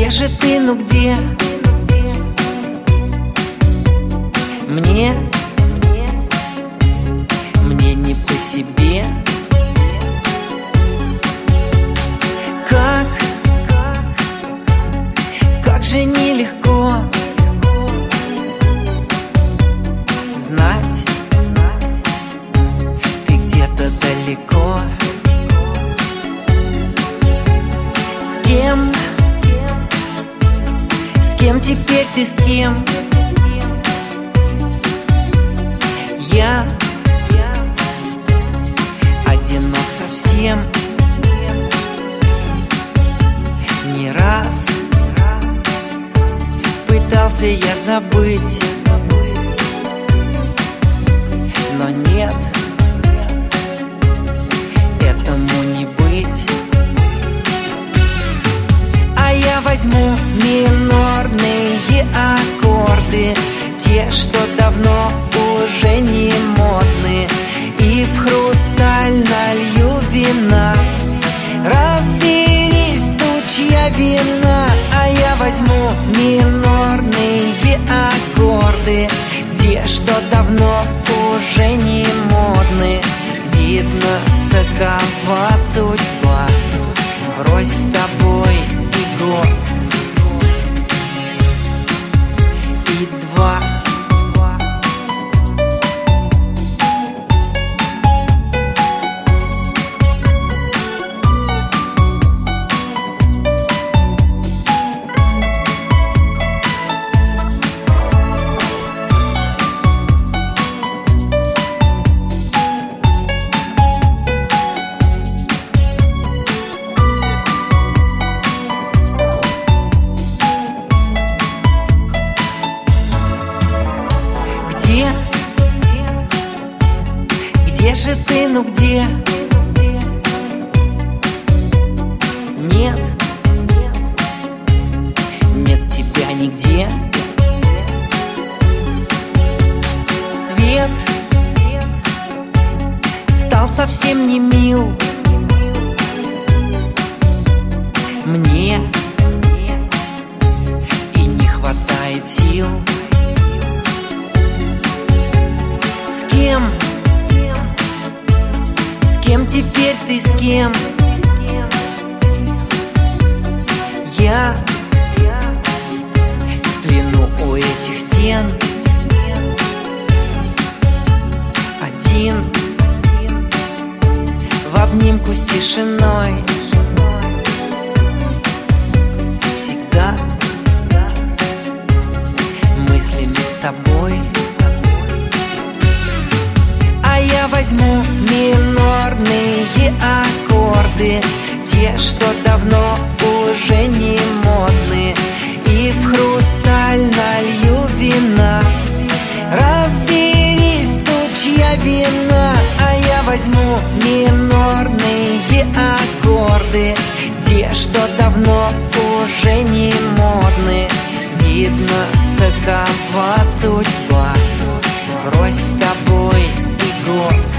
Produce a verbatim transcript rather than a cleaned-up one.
Где же ты, ну где? Мне, мне не по себе. Как, как же нелегко знать, ты где-то далеко. С кем, с кем теперь ты, с кем? Я одинок совсем. Не раз пытался я забыть, но нет, этому не быть. А я возьму минорные аккорды, те, что давно уже не модны, и в хрусталь налью вина. Разберись, тут чья вина. А я возьму минорные аккорды, те, что давно уже не модны. Видно, такова судьба. Врозь с тобой и год, и два. Где, где же ты, ну где? Нет, нет тебя нигде. Свет стал совсем не мил мне, и не хватает сил. С кем, с кем теперь ты, с кем? Я в плену у этих стен, один, в обнимку с тишиной. Всегда мыслями с тобой. Я возьму минорные аккорды, те, что давно уже не модны, и в хрусталь налью вина. Разберись, тут чья вина. А я возьму минорные аккорды, те, что давно уже не модны. Видно, такова судьба. Врозь с тобой и год.